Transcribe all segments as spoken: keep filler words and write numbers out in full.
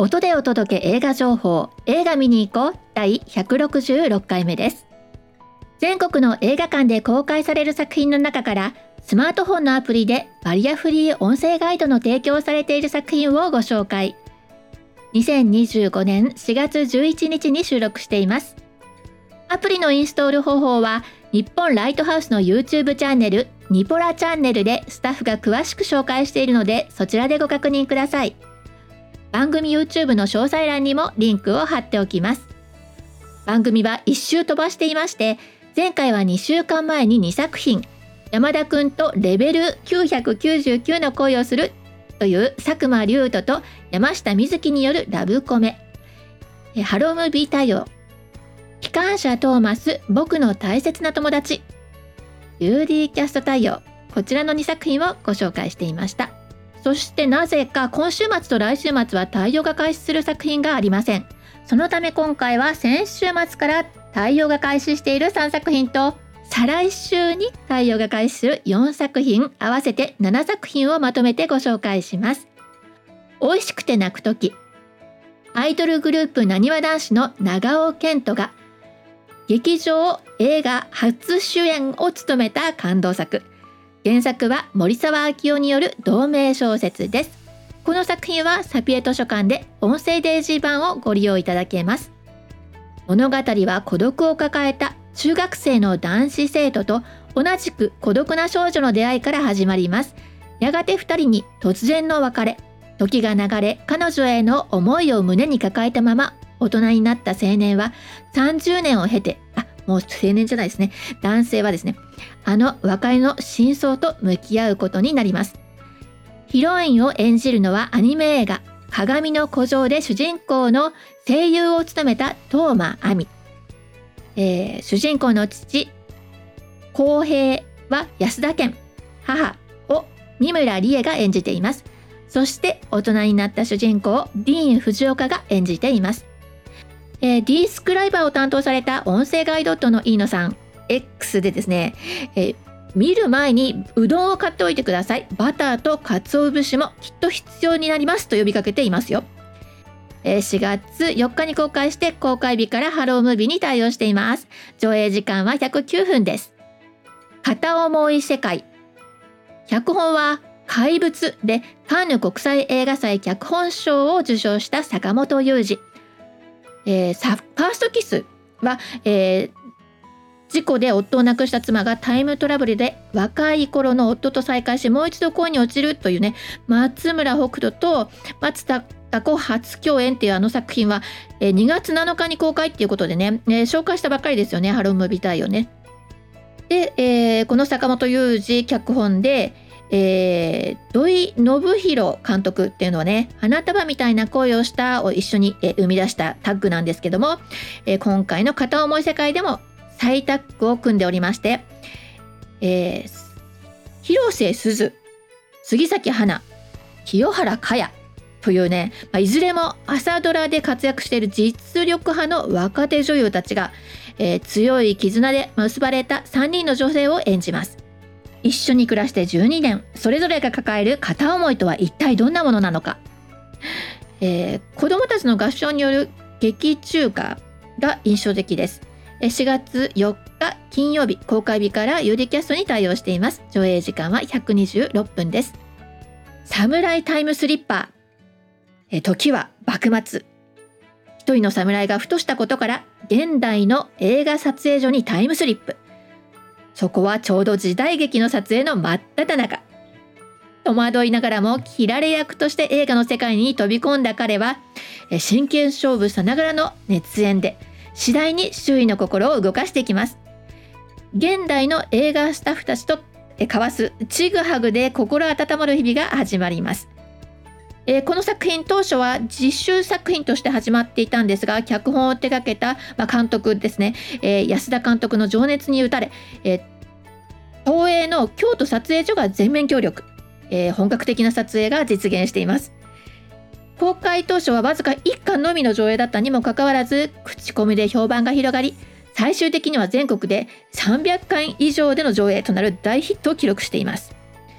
音でお届け映画情報、映画見に行こう第ひゃくろくじゅうろっかいめです。全国の映画館で公開される作品の中からスマートフォンのアプリでバリアフリー音声ガイドの提供されている作品をご紹介。にせんにじゅうごねんしがつじゅういちにちに収録しています。アプリのインストール方法は日本ライトハウスの YouTube チャンネルニポラチャンネルでスタッフが詳しく紹介しているので、そちらでご確認ください。番組 YouTube の詳細欄にもリンクを貼っておきます。番組はいっ週飛ばしていまして、前回はにしゅうかんまえににさくひん、山田くんとレベルきゅうひゃくきゅうじゅうきゅうの恋をするという佐久間龍斗と山下美月によるラブコメ、ハロームービー対応、機関車トーマス僕の大切な友達、ユーディーキャスト対応、こちらのにさくひんをご紹介していました。そしてなぜか今週末と来週末は対応が開始する作品がありません。そのため今回は先週末から対応が開始しているさんさくひんと、再来週に対応が開始するよんさくひん、合わせてななさくひんをまとめてご紹介します。美味しくて泣くとき、アイドルグループなにわ男子の長尾謙杜が劇場映画初主演を務めた感動作。原作は森沢明夫による同名小説です。この作品はサピエ図書館で音声デイジー版をご利用いただけます。物語は孤独を抱えた中学生の男子生徒と同じく孤独な少女の出会いから始まります。やがてふたりに突然の別れ、時が流れ、彼女への思いを胸に抱えたまま大人になった青年はさんじゅうねんを経て、あ、もう青年じゃないですね。男性はですね、あの別れの真相と向き合うことになります。ヒロインを演じるのはアニメ映画鏡の古城で主人公の声優を務めた當真あみ、えー、主人公の父浩平は安田顕、母を三村理恵が演じています。そして大人になった主人公ディーン・フジオカが演じています。えー、D スクライバーを担当された音声ガイドットの飯野さん X でですね、えー、見る前にうどんを買っておいてください、バターと鰹節もきっと必要になりますと呼びかけていますよ。えー、しがつよっかに公開して公開日からハロームービーに対応しています。上映時間はひゃくきゅうふんです。片思い世界、脚本は怪物でカンヌ国際映画祭脚本賞を受賞した坂本雄二。えー、ファーストキスは、えー、事故で夫を亡くした妻がタイムトラブルで若い頃の夫と再会し、もう一度恋に落ちるというね、松村北斗と松たか子初共演っていうあの作品は、えー、にがつなのかに公開っていうことでね、えー、紹介したばっかりですよね、ハロームービー対応ね。で、えー、この坂本雄二脚本で、えー、土井信弘監督っていうのはね、花束みたいな恋をしたを一緒に、えー、生み出したタッグなんですけども、えー、今回の片思い世界でも再タッグを組んでおりまして、えー、広瀬すず、杉咲花、清原果耶というね、まあ、いずれも朝ドラで活躍している実力派の若手女優たちが、えー、強い絆で結ばれたさんにんの女性を演じます。一緒に暮らしてじゅうにねん、それぞれが抱える片思いとは一体どんなものなのか。えー、子どもたちの合唱による劇中歌が印象的です。しがつよっか金曜日公開日からユーディーキャストに対応しています。上映時間はひゃくにじゅうろっぷんです。サムライタイムスリッパー、え時は幕末、一人の侍がふとしたことから現代の映画撮影所にタイムスリップ。そこはちょうど時代劇の撮影の真っ只中。戸惑いながらも切られ役として映画の世界に飛び込んだ彼は、真剣勝負さながらの熱演で次第に周囲の心を動かしていきます。現代の映画スタッフたちと交わすちぐはぐで心温まる日々が始まります。えー、この作品当初は実習作品として始まっていたんですが、脚本を手掛けた、まあ、監督ですね、えー、安田監督の情熱に打たれ、えー、東映の京都撮影所が全面協力、えー、本格的な撮影が実現しています。公開当初はわずかいっかんのみの上映だったにもかかわらず、口コミで評判が広がり、最終的には全国でさんびゃっかい以上での上映となる大ヒットを記録しています。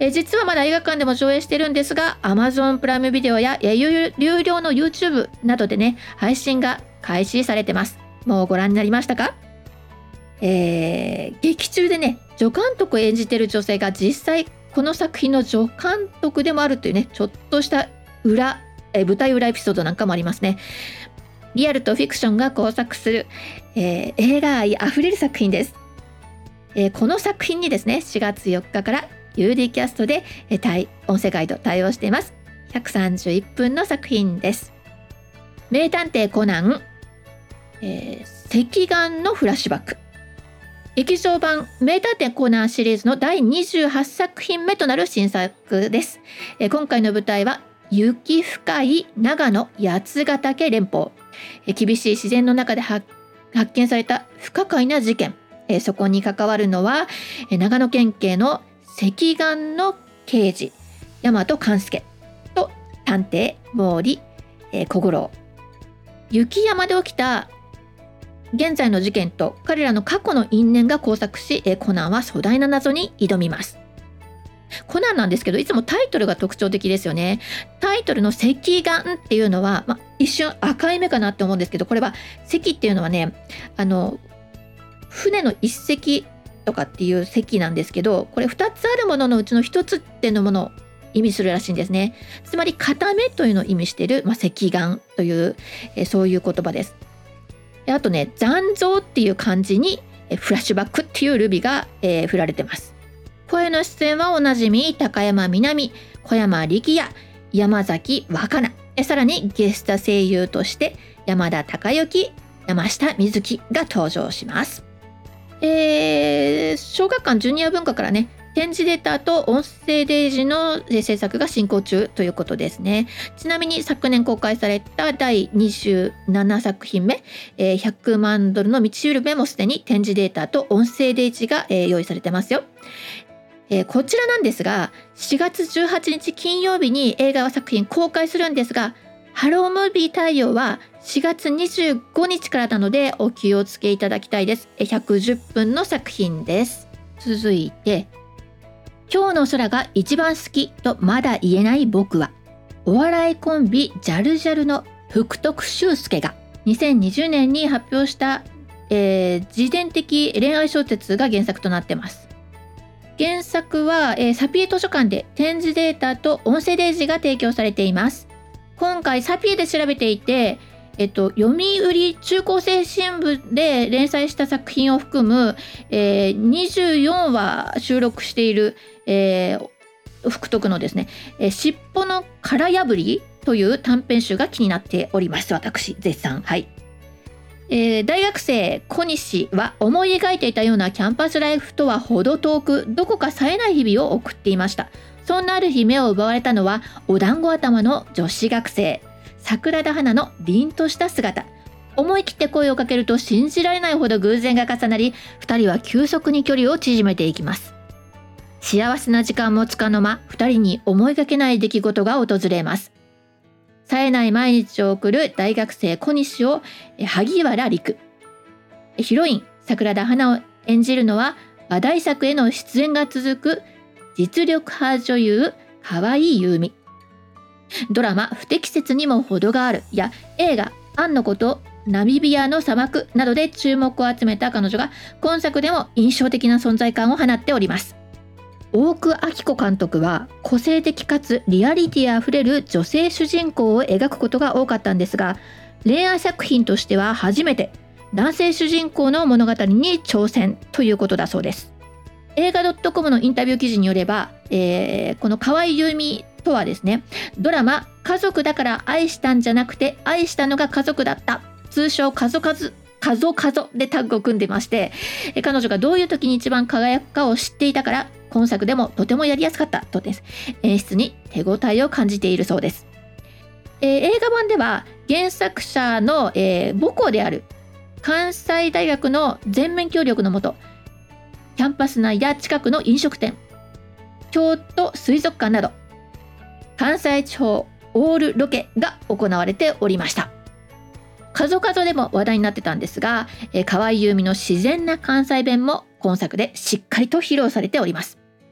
えー、実はまだ映画館でも上映してるんですが Amazon プライムビデオや、えー、有, 有料の YouTube などでね配信が開始されてます。もうご覧になりましたか？えー、劇中でね助監督を演じている女性が実際この作品の助監督でもあるというねちょっとした裏、えー、舞台裏エピソードなんかもありますね。リアルとフィクションが交錯する、えー、映画愛あふれる作品です。えー、この作品にですねしがつよっかから ユーディー キャストで、えー、対音声ガイド対応しています。ひゃくさんじゅういっぷんの作品です。名探偵コナン、えー、赤眼のフラッシュバック。劇場版名探偵コナンシリーズのだいにじゅうはちさく品目となる新作です。えー、今回の舞台は雪深い長野八ヶ岳連峰。えー、厳しい自然の中で発見された不可解な事件。えー、そこに関わるのは、えー、長野県警の赤眼の刑事大和勘介と探偵毛利、えー、小五郎。雪山で起きた現在の事件と彼らの過去の因縁が交錯し、えー、コナンは壮大な謎に挑みます。コナンなんですけどいつもタイトルが特徴的ですよね。タイトルの赤眼っていうのは、まあ、一瞬赤い目かなって思うんですけどこれは赤っていうのはねあの船の一隻とかっていう赤なんですけどこれふたつあるもののうちのひとつっていうものを意味するらしいんですね。つまり片目というのを意味している、まあ、赤眼という、えー、そういう言葉です。あとね残像っていう漢字にえフラッシュバックっていうルビが、えー、振られてます。声の出演はおなじみ高山みなみ、小山力也、山崎若菜、さらにゲスト声優として山田孝之、山下美月が登場します。えー、小学館ジュニア文化からね展示データと音声デージの制作が進行中ということですね。ちなみに昨年公開されただいにじゅうななさく品目、えー、ひゃくまんドルの道しるべもすでに展示データと音声デージが、えー、用意されてますよ。えー、こちらなんですがしがつじゅうはちにち金曜日に映画作品公開するんですがハロームービー対応はしがつにじゅうごにちからなのでお気をつけいただきたいです。ひゃくじゅっぷんの作品です。続いて今日の空が一番好きとまだ言えない僕はお笑いコンビジャルジャルの福徳秀介がにせんにじゅうねんに発表した、えー、自伝的恋愛小説が原作となってます。原作は、えー、サピエ図書館で展示データと音声デージが提供されています。今回サピエで調べていて、えっと、読売中高生新聞で連載した作品を含む、えー、にじゅうよんわ収録している、えー、福徳のですね、えー、尻尾の殻破りという短編集が気になっております。私絶賛。はい。えー、大学生小西は思い描いていたようなキャンパスライフとは程遠くどこか冴えない日々を送っていました。そんなある日目を奪われたのはお団子頭の女子学生桜田花の凛とした姿。思い切って声をかけると信じられないほど偶然が重なりふたりは急速に距離を縮めていきます。幸せな時間もつかの間ふたりに思いがけない出来事が訪れます。冴えない毎日を送る大学生小西を萩原陸、ヒロイン桜田花を演じるのは話題作への出演が続く実力派女優河合優美。ドラマ不適切にも程があるや映画アンのことナミビアの砂漠などで注目を集めた彼女が今作でも印象的な存在感を放っております。大久昭子監督は個性的かつリアリティあふれる女性主人公を描くことが多かったんですが恋愛作品としては初めて男性主人公の物語に挑戦ということだそうです。映画 .com のインタビュー記事によれば、えー、この河合優美とはですねドラマ家族だから愛したんじゃなくて愛したのが家族だった通称カゾカズカゾカゾでタッグを組んでまして彼女がどういう時に一番輝くかを知っていたから今作でもとてもやりやすかったとです演出に手応えを感じているそうです。えー、映画版では原作者の、えー、母校である関西大学の全面協力のもとキャンパス内や近くの飲食店京都水族館など関西地方オールロケが行われておりました。数々でも話題になってたんですが、えー、河合優美の自然な関西弁も今作でしっかりと披露されております。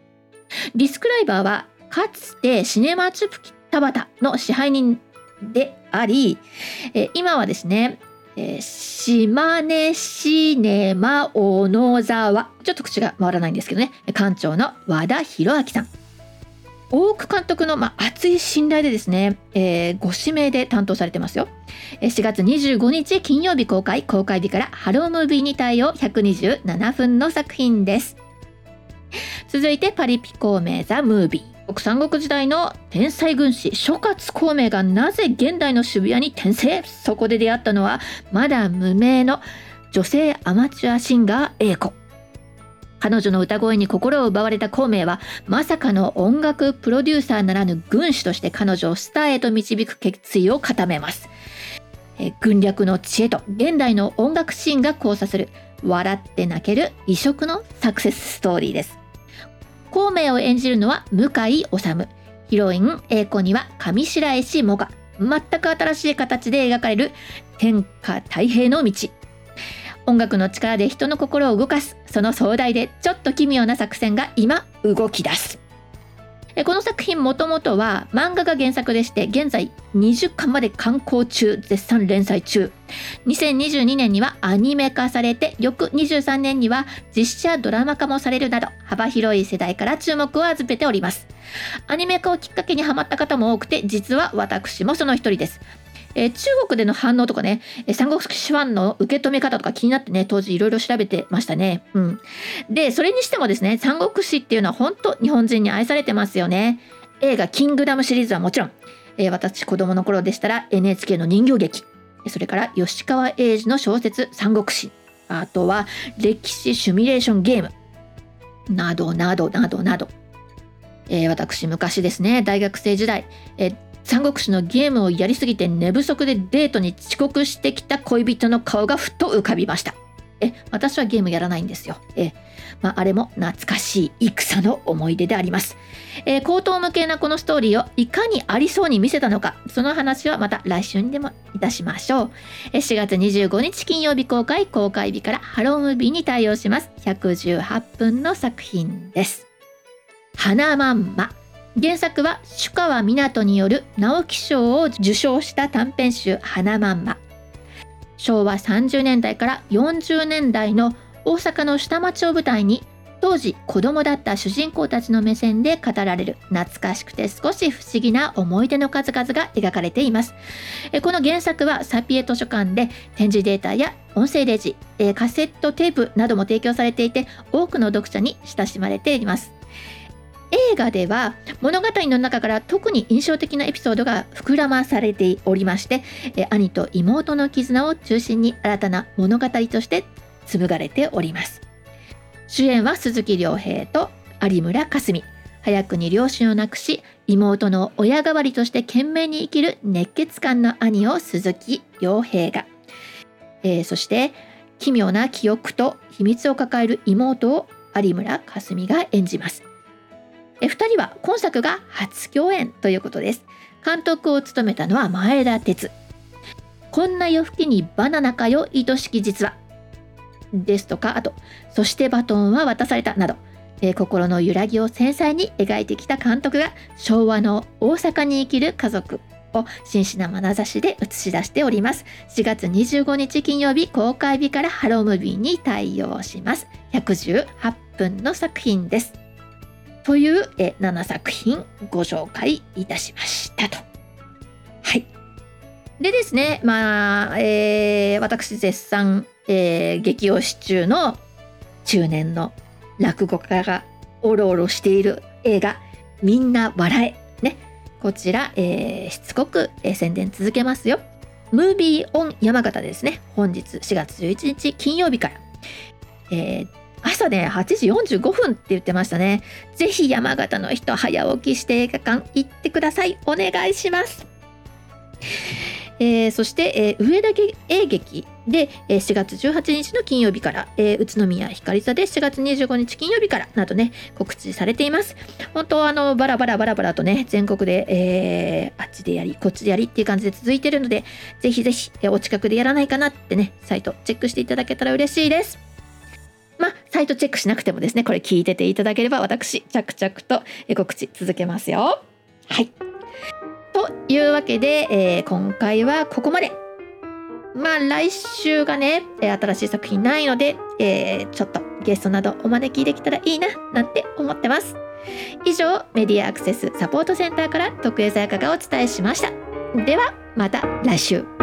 ディスクライバーはかつてシネマチュプ田端の支配人であり、えー、今はですね、えー、島根シネマ小野沢、ちょっと口が回らないんですけどね、館長の和田博明さん、大久監督の、まあ、熱い信頼でですね、えー、ご指名で担当されてますよ。しがつにじゅうごにち金曜日公開、公開日からハロームービーに対応ひゃくにじゅうななふんの作品です。続いてパリピ孔明ザ・ムービー。三国時代の天才軍師諸葛孔明がなぜ現代の渋谷に転生。そこで出会ったのはまだ無名の女性アマチュアシンガー A 子。彼女の歌声に心を奪われた孔明はまさかの音楽プロデューサーならぬ軍師として彼女をスターへと導く決意を固めます。え軍略の知恵と現代の音楽シーンが交差する笑って泣ける異色のサクセスストーリーです。孔明を演じるのは向井理、ヒロイン A 子には上白石萌歌。全く新しい形で描かれる天下太平の道。音楽の力で人の心を動かす、その壮大でちょっと奇妙な作戦が今動き出す。この作品もともとは漫画が原作でして、現在にじゅっかんまで刊行中、絶賛連載中。にせんにじゅうにねんにはアニメ化されて、翌にじゅうさんねんには実写ドラマ化もされるなど、幅広い世代から注目を集めております。アニメ化をきっかけにハマった方も多くて、実は私もその一人です。えー、中国での反応とかね、えー、三国志ファンの受け止め方とか気になってね、当時いろいろ調べてましたね。うん。で、それにしてもですね、三国志っていうのは本当日本人に愛されてますよね。映画キングダムシリーズはもちろん、えー、私子供の頃でしたら エヌエイチケー の人形劇、それから吉川英治の小説三国志、あとは歴史シミュレーションゲームなどなどなどなど、えー、私昔ですね、大学生時代、えー三国志のゲームをやりすぎて寝不足でデートに遅刻してきた恋人の顔がふと浮かびました。え、私はゲームやらないんですよ。え、まあ、あれも懐かしい戦の思い出であります。えー、高等無形なこのストーリーをいかにありそうに見せたのか、その話はまた来週にでもいたしましょう。えしがつにじゅうごにち金曜日公開、公開日からハロームービーに対応します。ひゃくじゅうはっぷんの作品です。花まんま。原作は朱川湊による直木賞を受賞した短編集花まんま。しょうわさんじゅうねんだいからよんじゅうねんだいの大阪の下町を舞台に、当時子供だった主人公たちの目線で語られる懐かしくて少し不思議な思い出の数々が描かれています。この原作はサピエ図書館で展示データや音声レジ、カセットテープなども提供されていて、多くの読者に親しまれています。映画では物語の中から特に印象的なエピソードが膨らまされておりまして、兄と妹の絆を中心に新たな物語として紡がれております。主演は鈴木亮平と有村架純。早くに両親を亡くし、妹の親代わりとして懸命に生きる熱血漢の兄を鈴木亮平が、えー、そして奇妙な記憶と秘密を抱える妹を有村架純が演じます。ふたりは今作が初共演ということです。監督を務めたのは前田哲。こんな夜更けにバナナかよ愛しき実はですとか、あとそしてバトンは渡されたなど、えー、心の揺らぎを繊細に描いてきた監督が昭和の大阪に生きる家族を真摯な眼差しで映し出しております。しがつにじゅうごにち金曜日公開日からハロームービーに対応します。ひゃくじゅうはっぷんの作品です。というえななさく品ご紹介いたしましたと。はい。でですね、まあ、えー、私絶賛、えー、激推し中の中年の落語家がおろおろしている映画みんな笑え。ね。こちら、えー、しつこく、えー、宣伝続けますよ。ムービーオン山形ですね。本日しがつじゅういちにち金曜日から。えー朝ね、はちじよんじゅうごふんって言ってましたね。ぜひ山形の人、早起きして映画館行ってください。お願いします。えー、そして、えー、上田映劇で、えー、しがつじゅうはちにちの金曜日から、えー、宇都宮光座でしがつにじゅうごにち金曜日からなどね、告知されています。本当あのバラバラバラバラとね、全国で、えー、あっちでやりこっちでやりっていう感じで続いているので、ぜひぜひ、えー、お近くでやらないかなってね、サイトチェックしていただけたら嬉しいです。まあ、最サイトチェックしなくてもですね、これ聞いてていただければ私着々と告知続けますよ。はい、というわけで、えー、今回はここまで。まあ来週がね新しい作品ないので、えー、ちょっとゲストなどお招きできたらいいななんて思ってます。以上、メディアアクセスサポートセンターから徳江さやかがお伝えしました。ではまた来週。